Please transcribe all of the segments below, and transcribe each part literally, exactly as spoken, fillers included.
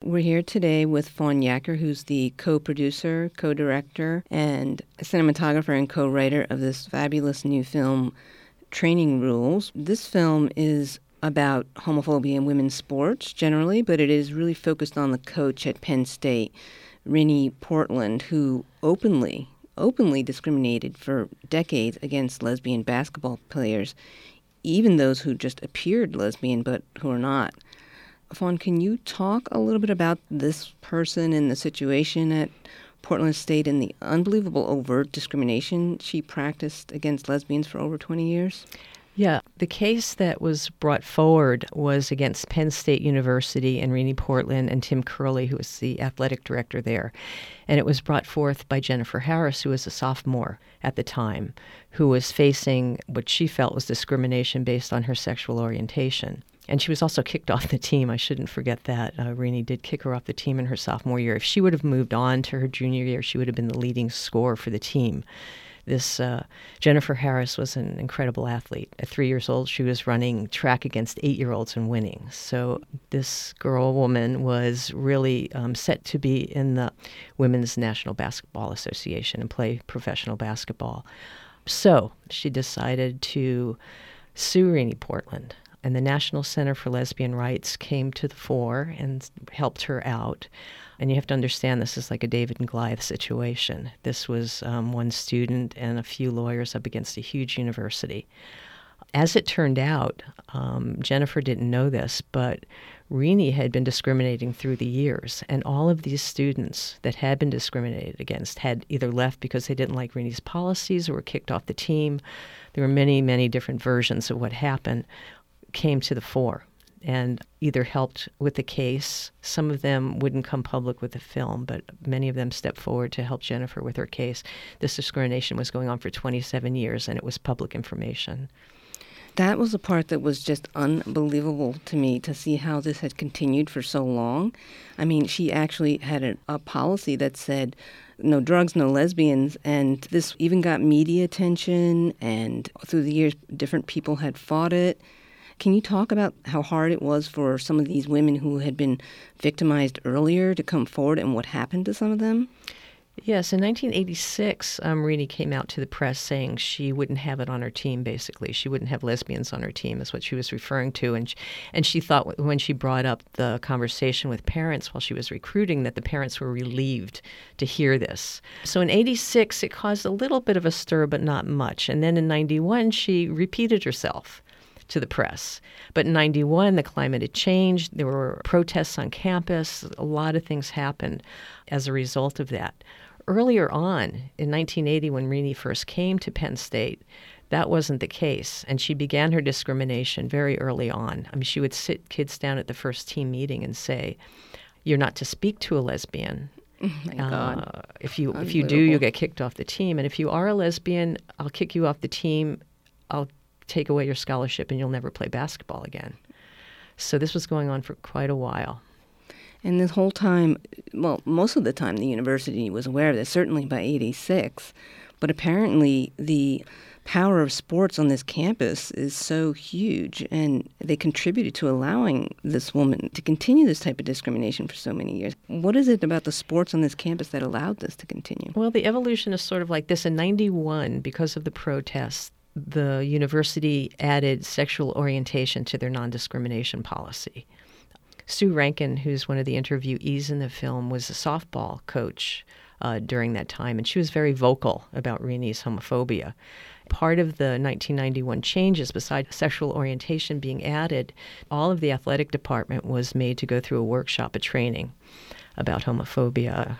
We're here today with Fawn Yacker, who's the co-producer, co-director, and cinematographer and co-writer of this fabulous new film, Training Rules. This film is about homophobia in women's sports generally, but it is really focused on the coach at Penn State, Rennie Portland, who openly, openly discriminated for decades against lesbian basketball players, even those who just appeared lesbian but who are not. Fawn, can you talk a little bit about this person and the situation at Portland State and the unbelievable overt discrimination she practiced against lesbians for over twenty years? Yeah, the case that was brought forward was against Penn State University and Rennie Portland and Tim Curley, who was the athletic director there. And it was brought forth by Jennifer Harris, who was a sophomore at the time, who was facing what she felt was discrimination based on her sexual orientation. And she was also kicked off the team. I shouldn't forget that. Uh, Rennie did kick her off the team in her sophomore year. If she would have moved on to her junior year, she would have been the leading scorer for the team. This uh, Jennifer Harris was an incredible athlete. At three years old, she was running track against eight-year-olds and winning. So this girl, woman, was really um, set to be in the Women's National Basketball Association and play professional basketball. So she decided to sue Rennie Portland. And the National Center for Lesbian Rights came to the fore and helped her out. And you have to understand this is like a David and Goliath situation. This was um, one student and a few lawyers up against a huge university. As it turned out, um, Jennifer didn't know this, but Rennie had been discriminating through the years. And all of these students that had been discriminated against had either left because they didn't like Rennie's policies or were kicked off the team. There were many, many different versions of what happened. Came to the fore and either helped with the case. Some of them wouldn't come public with the film, but many of them stepped forward to help Jennifer with her case. This discrimination was going on for twenty-seven years, and it was public information. That was the part that was just unbelievable to me, to see how this had continued for so long. I mean, she actually had a, a policy that said no drugs, no lesbians, and this even got media attention, and through the years, different people had fought it. Can you talk about how hard it was for some of these women who had been victimized earlier to come forward and what happened to some of them? Yes, in nineteen eighty-six, um, Rennie came out to the press saying she wouldn't have it on her team, basically. She wouldn't have lesbians on her team, is what she was referring to. And she, and she thought when she brought up the conversation with parents while she was recruiting that the parents were relieved to hear this. So in eighty-six, it caused a little bit of a stir, but not much. And then in ninety-one, she repeated herself to the press. But in ninety-one, the climate had changed. There were protests on campus. A lot of things happened as a result of that. Earlier on, in nineteen eighty, when Rennie first came to Penn State, that wasn't the case. And she began her discrimination very early on. I mean, she would sit kids down at the first team meeting and say, "You're not to speak to a lesbian. Oh my God. Uh, if you if you do, you'll get kicked off the team. And if you are a lesbian, I'll kick you off the team. I'll take away your scholarship and you'll never play basketball again." So this was going on for quite a while. And this whole time, well, most of the time the university was aware of this, certainly by eighty-six. But apparently the power of sports on this campus is so huge, and they contributed to allowing this woman to continue this type of discrimination for so many years. What is it about the sports on this campus that allowed this to continue? Well, the evolution is sort of like this. In ninety-one, because of the protests, the university added sexual orientation to their non-discrimination policy. Sue Rankin, who's one of the interviewees in the film, was a softball coach uh, during that time, and she was very vocal about Rennie's homophobia. Part of the nineteen ninety-one changes, besides sexual orientation being added, all of the athletic department was made to go through a workshop, a training about homophobia.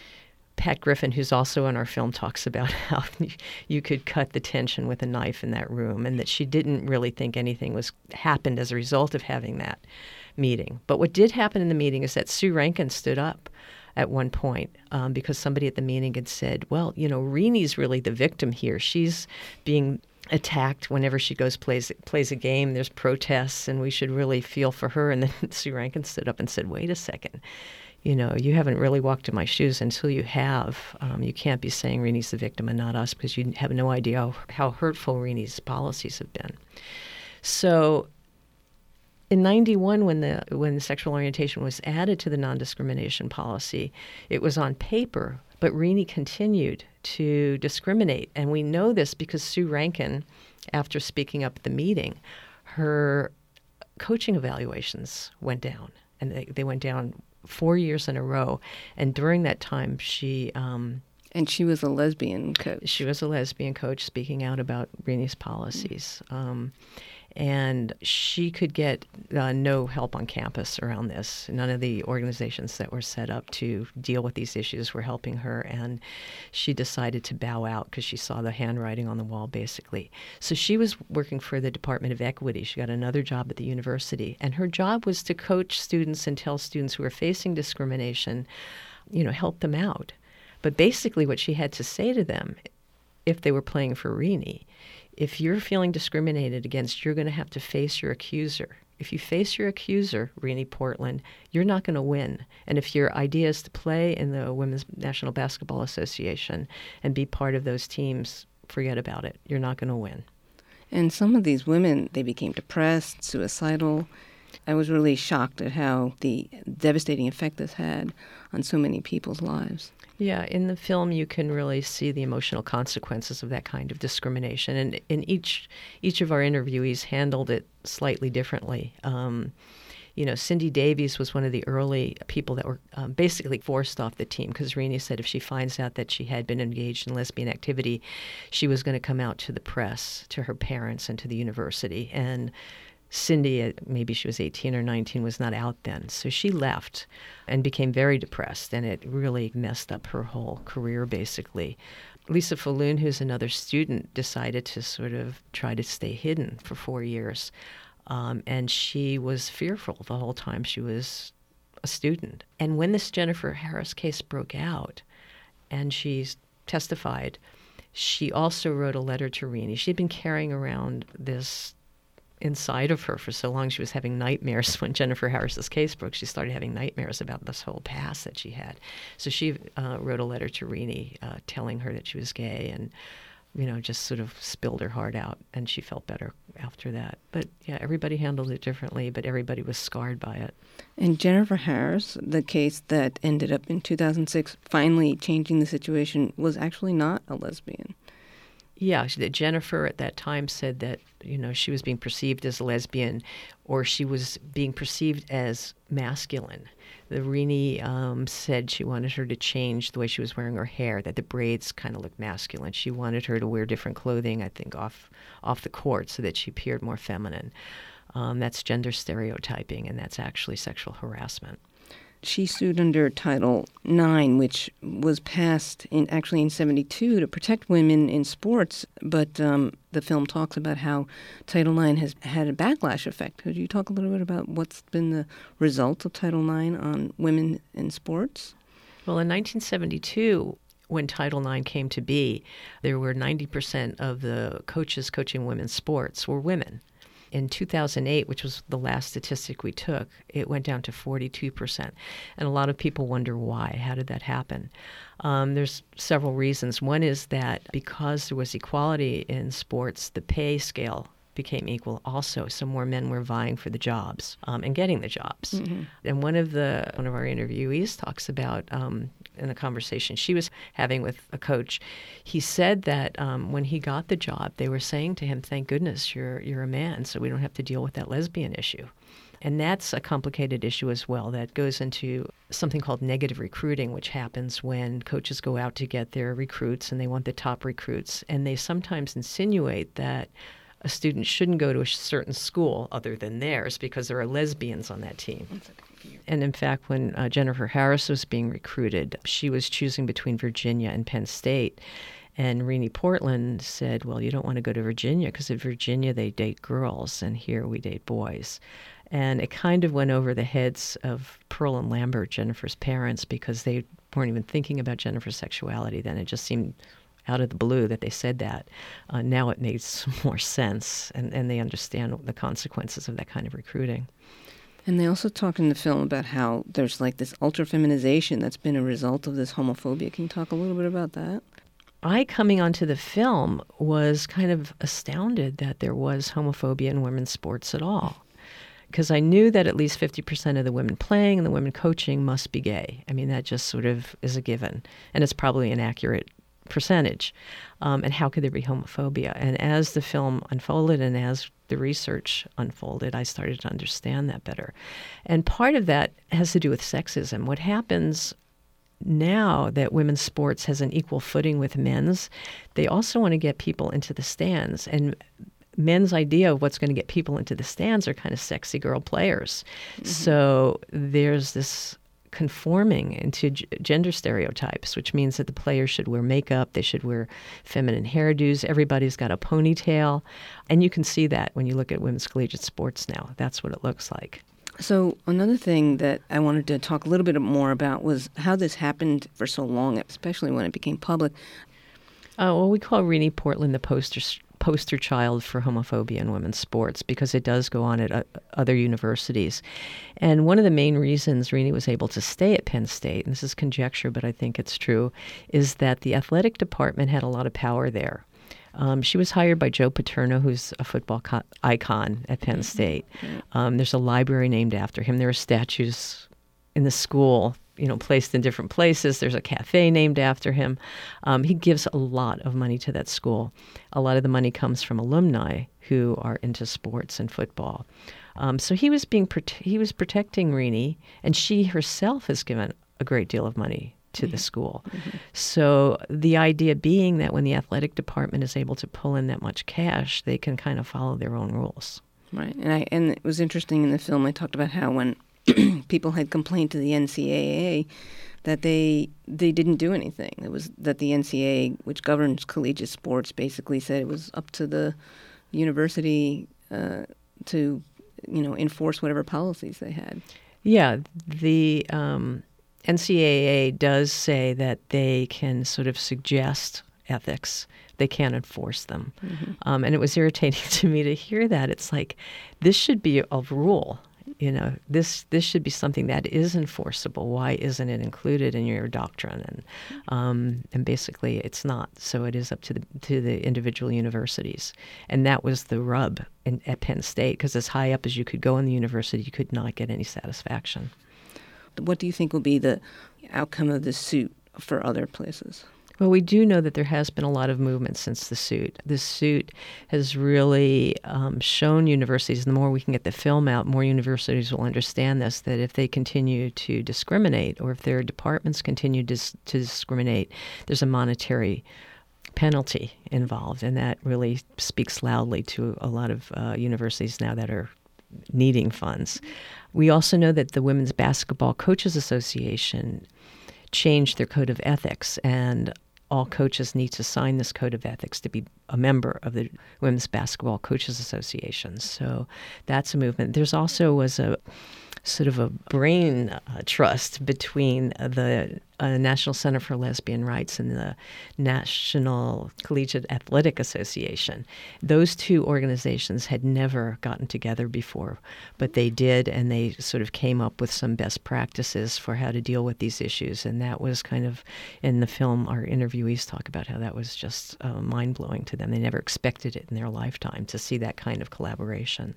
Pat Griffin, who's also in our film, talks about how you could cut the tension with a knife in that room, and that she didn't really think anything was happened as a result of having that meeting. But what did happen in the meeting is that Sue Rankin stood up at one point um, because somebody at the meeting had said, well, you know, Rennie's really the victim here. She's being attacked whenever she goes plays plays a game. There's protests, and we should really feel for her. And then Sue Rankin stood up and said, wait a second. You know, you haven't really walked in my shoes. Until you have. Um, you can't be saying Rennie's the victim and not us, because you have no idea how, how hurtful Rennie's policies have been. So In ninety-one, when the when sexual orientation was added to the non-discrimination policy, it was on paper, but Renee continued to discriminate. And we know this because Sue Rankin, after speaking up at the meeting, her coaching evaluations went down, and they, they went down four years in a row. And during that time, she... Um, and she was a lesbian coach. She was a lesbian coach speaking out about Renee's policies. Mm-hmm. Um, and she could get uh, no help on campus around this. None of the organizations that were set up to deal with these issues were helping her, and she decided to bow out because she saw the handwriting on the wall, basically. So she was working for the Department of Equity. She got another job at the university, and her job was to coach students and tell students who were facing discrimination, you know, help them out. But basically what she had to say to them, if they were playing for Renee, if you're feeling discriminated against, you're going to have to face your accuser. If you face your accuser, Renee Portland, you're not going to win. And if your idea is to play in the Women's National Basketball Association and be part of those teams, forget about it. You're not going to win. And some of these women, they became depressed, suicidal. I was really shocked at how the devastating effect this had on so many people's lives. Yeah, in the film you can really see the emotional consequences of that kind of discrimination, and in each each of our interviewees handled it slightly differently. Um, you know, Cindy Davies was one of the early people that were um, basically forced off the team because Renee said if she finds out that she had been engaged in lesbian activity, she was going to come out to the press, to her parents, and to the university. And Cindy, maybe she was eighteen or nineteen, was not out then. So she left and became very depressed, and it really messed up her whole career, basically. Lisa Falloon, who's another student, decided to sort of try to stay hidden for four years. Um, and she was fearful the whole time she was a student. And when this Jennifer Harris case broke out and she testified, she also wrote a letter to Renee. She'd been carrying around this inside of her for so long. She was having nightmares when Jennifer Harris's case broke. She started having nightmares about this whole past that she had. So she uh, wrote a letter to Renee uh, telling her that she was gay and, you know, just sort of spilled her heart out, and she felt better after that. But yeah, everybody handled it differently, but everybody was scarred by it. And Jennifer Harris, the case that ended up in two thousand six finally changing the situation, was actually not a lesbian. Yeah, Jennifer at that time said that, you know, she was being perceived as a lesbian, or she was being perceived as masculine. The Renee um, said she wanted her to change the way she was wearing her hair, that the braids kind of looked masculine. She wanted her to wear different clothing, I think, off off the court so that she appeared more feminine. Um, that's gender stereotyping, and that's actually sexual harassment. She sued under Title nine, which was passed in actually in seventy-two to protect women in sports. But um, the film talks about how Title nine has had a backlash effect. Could you talk a little bit about what's been the result of Title nine on women in sports? Well, in nineteen seventy-two, when Title nine came to be, there were ninety percent of the coaches coaching women's sports were women. In two thousand eight, which was the last statistic we took, it went down to forty-two percent. And a lot of people wonder why. How did that happen? Um, there's several reasons. One is that because there was equality in sports, the pay scale became equal also. So more men were vying for the jobs um, and getting the jobs. Mm-hmm. And one of the one of our interviewees talks about um, in a conversation she was having with a coach, he said that um, when he got the job, they were saying to him, "Thank goodness you're you're a man, so we don't have to deal with that lesbian issue." And that's a complicated issue as well that goes into something called negative recruiting, which happens when coaches go out to get their recruits and they want the top recruits. And they sometimes insinuate that a student shouldn't go to a certain school other than theirs because there are lesbians on that team. And in fact, when uh, Jennifer Harris was being recruited, she was choosing between Virginia and Penn State. And Renee Portland said, well, you don't want to go to Virginia because in Virginia they date girls and here we date boys. And it kind of went over the heads of Pearl and Lambert, Jennifer's parents, because they weren't even thinking about Jennifer's sexuality then. It just seemed out of the blue that they said that. Uh, now it makes more sense, and, and they understand the consequences of that kind of recruiting. And they also talk in the film about how there's like this ultra-feminization that's been a result of this homophobia. Can you talk a little bit about that? I, coming onto the film, was kind of astounded that there was homophobia in women's sports at all. because I knew that at least fifty percent of the women playing and the women coaching must be gay. I mean, that just sort of is a given, and it's probably an accurate percentage. Um, and how could there be homophobia? And as the film unfolded and as the research unfolded, I started to understand that better. And part of that has to do with sexism. What happens now that women's sports has an equal footing with men's, they also want to get people into the stands. And men's idea of what's going to get people into the stands are kind of sexy girl players. Mm-hmm. So there's this conforming into g- gender stereotypes, which means that the players should wear makeup, they should wear feminine hairdos, everybody's got a ponytail. And you can see that when you look at women's collegiate sports now. That's what it looks like. So another thing that I wanted to talk a little bit more about was how this happened for so long, especially when it became public. Uh, well, we call Renee Portland the poster poster child for homophobia in women's sports because it does go on at uh, other universities. And one of the main reasons Renee was able to stay at Penn State, and this is conjecture, but I think it's true, is that the athletic department had a lot of power there. Um, she was hired by Joe Paterno, who's a football co- icon at Penn State. Um, there's a library named after him. There are statues in the school, you know, placed in different places. There's a cafe named after him. Um, he gives a lot of money to that school. A lot of the money comes from alumni who are into sports and football. Um, so he was being prote- he was protecting Renee, and she herself has given a great deal of money to the school. Mm-hmm. So the idea being that when the athletic department is able to pull in that much cash, they can kind of follow their own rules. Right. And I and it was interesting in the film, I talked about how when people had complained to the N C double A that they they didn't do anything. It was that the N C double A, which governs collegiate sports, basically said it was up to the university uh, to, you know, enforce whatever policies they had. Yeah, the um, N C double A does say that they can sort of suggest ethics. They can't enforce them. Mm-hmm. Um, and it was irritating to me to hear that. It's like, this should be a rule. You know, this this should be something that is enforceable. Why isn't it included in your doctrine? And um, and basically, it's not. So it is up to the to the individual universities. And that was the rub in, at Penn State, because as high up as you could go in the university, you could not get any satisfaction. What do you think will be the outcome of this suit for other places? Well, we do know that there has been a lot of movement since the suit. This suit has really um, shown universities, and the more we can get the film out, more universities will understand this, that if they continue to discriminate or if their departments continue to, to discriminate, there's a monetary penalty involved, and that really speaks loudly to a lot of uh, universities now that are needing funds. We also know that the Women's Basketball Coaches Association changed their code of ethics, and all coaches need to sign this code of ethics to be a member of the Women's Basketball Coaches Association. So that's a movement. There's also was a sort of a brain uh, trust between the uh, National Center for Lesbian Rights and the National Collegiate Athletic Association. Those two organizations had never gotten together before, but they did, and they sort of came up with some best practices for how to deal with these issues. And that was kind of, in the film, our interviewees talk about how that was just uh, mind-blowing to them. They never expected it in their lifetime to see that kind of collaboration.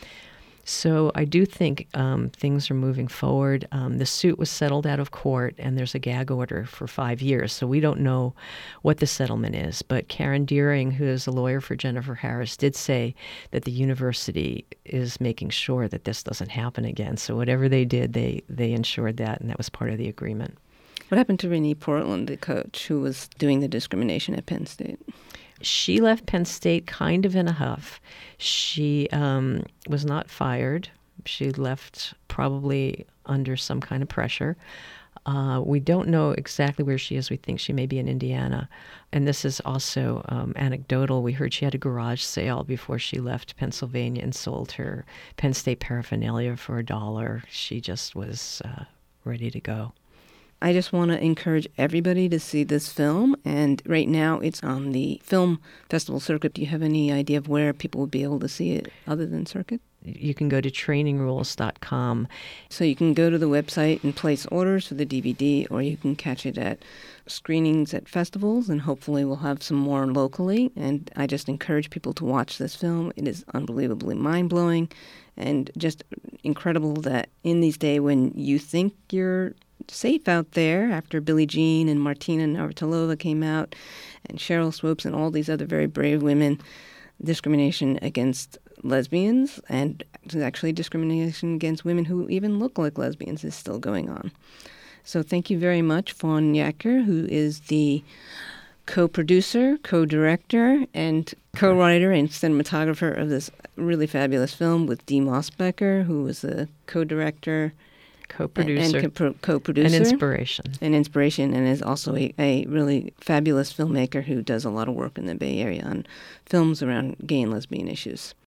So I do think um, things are moving forward. Um, the suit was settled out of court, and there's a gag order for five years. So we don't know what the settlement is. But Karen Deering, who is a lawyer for Jennifer Harris, did say that the university is making sure that this doesn't happen again. So whatever they did, they, they ensured that, and that was part of the agreement. What happened to Renee Portland, the coach, who was doing the discrimination at Penn State? She left Penn State kind of in a huff. She um, was not fired. She left probably under some kind of pressure. Uh, we don't know exactly where she is. We think she may be in Indiana. And this is also um, anecdotal. We heard she had a garage sale before she left Pennsylvania and sold her Penn State paraphernalia for a dollar. She just was uh, ready to go. I just want to encourage everybody to see this film, and right now it's on the film festival circuit. Do you have any idea of where people would be able to see it other than circuit? you can go to training rules dot com. So you can go to the website and place orders for the D V D, or you can catch it at screenings at festivals, and hopefully we'll have some more locally. And I just encourage people to watch this film. It is unbelievably mind-blowing and just incredible that in these days when you think you're safe out there, after Billie Jean and Martina Navratilova came out and Cheryl Swoops and all these other very brave women, discrimination against lesbians and actually discrimination against women who even look like lesbians is still going on. So thank you very much, Fawn Yacker, who is the co-producer, co-director, and co-writer and cinematographer of this really fabulous film, with Dee Mosbecker, who was the co-director, co-producer, and, and co-producer, an inspiration, an inspiration, and is also a, a really fabulous filmmaker who does a lot of work in the Bay Area on films around gay and lesbian issues.